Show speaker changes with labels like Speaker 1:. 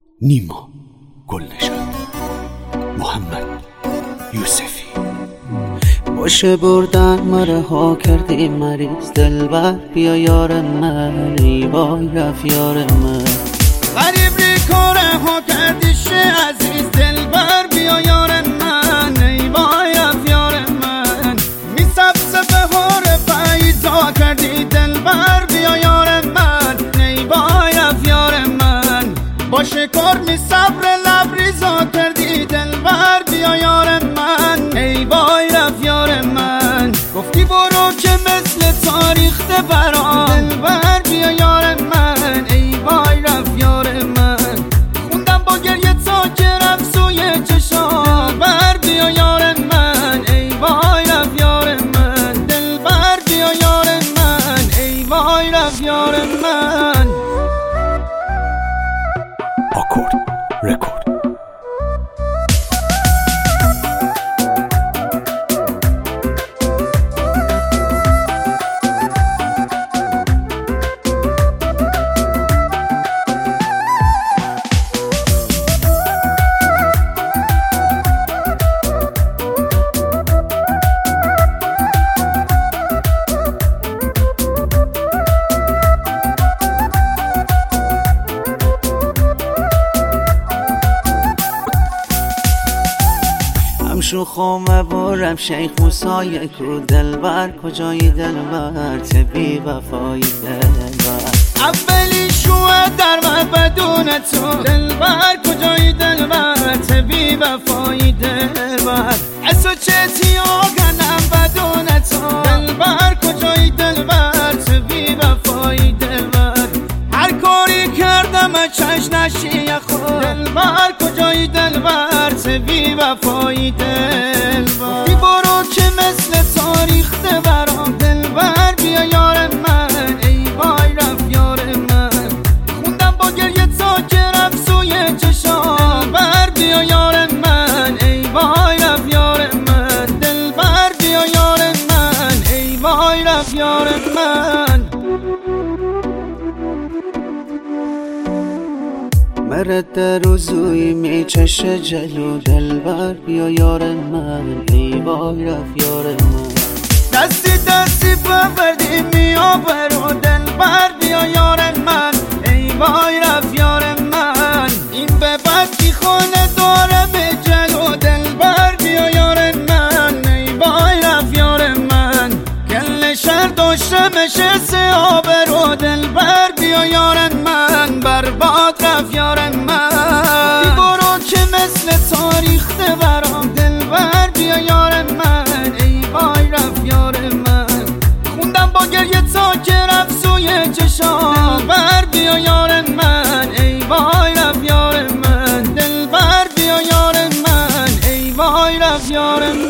Speaker 1: نیما گلنشان، محمد یوسفی.
Speaker 2: باشه بردن مره ها کردی مریض دلبر، بیا یار من ای وای رفت یار من.
Speaker 3: غریب ری کاره ها کردی شه عزیز دلبر، بیا یار من ای وای رفت یار من. می سبز بهار پاییزا کردی دلبر، بیا یار من ای وای رفت یار من. باشه کار می صبر لبریزا کردی دلبر، بیا یار من ای وای رفت یار من. گفتی برو که مثل تاریخ برام دلبر، بیا یار من ای وای رفت یار من. خوندم با گریه تا که رفت سوی چشام دلبر، بیا یار من ای وای رفت یار من. دلبر بیا یار من ای وای رفت یار من.
Speaker 1: آکورد رکورد.
Speaker 2: شوخم بارم شیخ موسای کو دلبر، کجایی دلبر تبی وفایی دلبر.
Speaker 3: اولی شوه در من بدون تو دلبر، کجایی دلبر تبی وفایی دلبر. اسو چتی آگنم بدون تو دلبر، کجایی دلبر تبی وفایی دلبر. هر کاری کردم چش نشی خود دلبر، کجایی دلبر تبی وفایی دلبر. بی برو که مثل تاریخ برام دلبر، بیا یار من ای وای رفت یار من. خوندم با گریه تا که رفت سوی چشام دلبر، بیا یار من ای وای رفت یار من. دلبر بیا یار من ای وای رفت یار من.
Speaker 2: مرد در وضوی می چشه جلو دلبر، بیا یار من ای وای رفت یار من.
Speaker 3: دستی دستی ببردی میا برو دلبر، بیا یار من ای وای رفت یار من. این به بدی خونه داره به جلو دلبر، بیا یار من ای وای رفت یار من. گل شهر داشته مشه سه آبرو دلبر، بیا یار من برباد رفت یار من. بی برو که مثل تاریخ برام دلبر، بیا یار من ای وای رفت یار من. خوندم با گریه تا که رفت سوی چشام دلبر، بیا یار من ای وای رفت یار من. دلبر بیا یار من ای وای رفت یار من.